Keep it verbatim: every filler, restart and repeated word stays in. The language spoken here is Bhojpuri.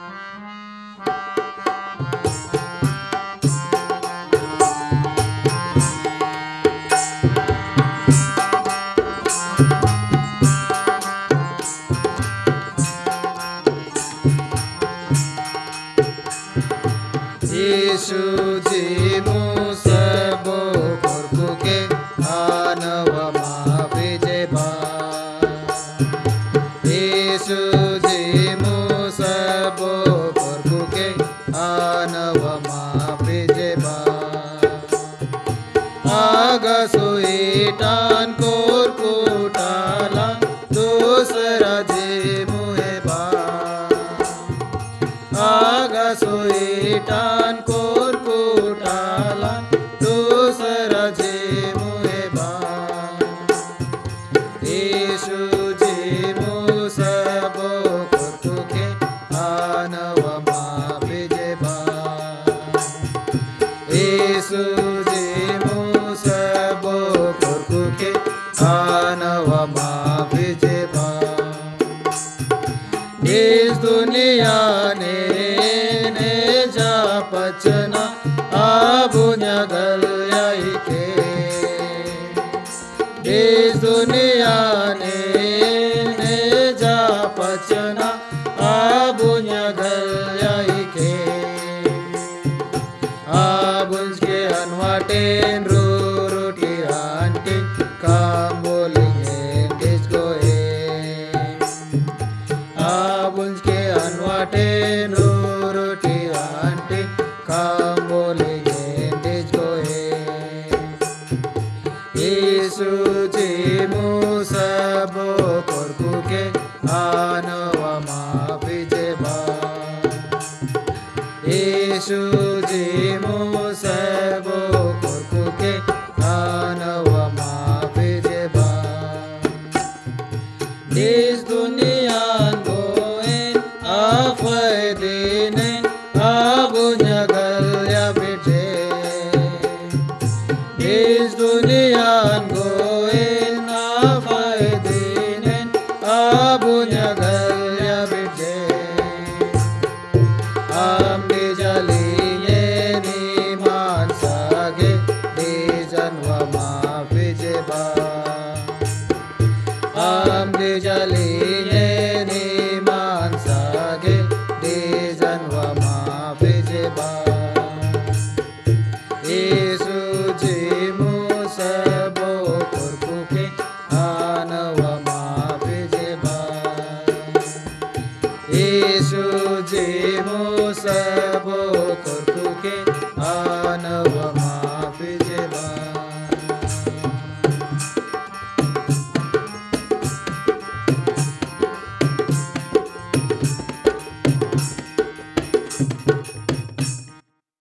यीशु जी मुसबो कोरकुके आनव माफिजे बा यीशु जी मुसबो कोरकुके आनव माफिजे बा आगा सुईटान कोरकुटाला दूसरा जी मुहे बा आगा सुईटान कोरकुटाला दूसरा जे मुहे बा यीशु जी मुसबो कोरकुके आनव माफिजे बा यीशु जी मुसबो कोरकुके आनव माफिजे बा इस दुनिया ने ने जा पचना आबुन्या गल्याई के इस दुनिया ने ने जा पचना आबुन्या गल्याई के आबुंज के अनवाटेन रू रोटी आंटी काम बोलेंगे डिस्को आबुंज के अनवाटेन रू रोटी आंटी काम बोलेंगे डिस्को यीशु जी मुसबो कोरकुके आनव माफिजे बा यीशु जी मुसबो कोरकुके आनव माफिजे बा इस दुनिया आफदीने आबुन्या गल्या बिटे इस दुनिया गोइन आफदीने आबुन्या गल्या बिटे आम्बी जलिये नीमान सागे दीजन्व माफिजे बा आम्बी जलिये नीमान सागे दीजन्व माफिजे बा यीशु जी मुसबो कोरकुके आनव माफिजे बा यीशु जी मुसबो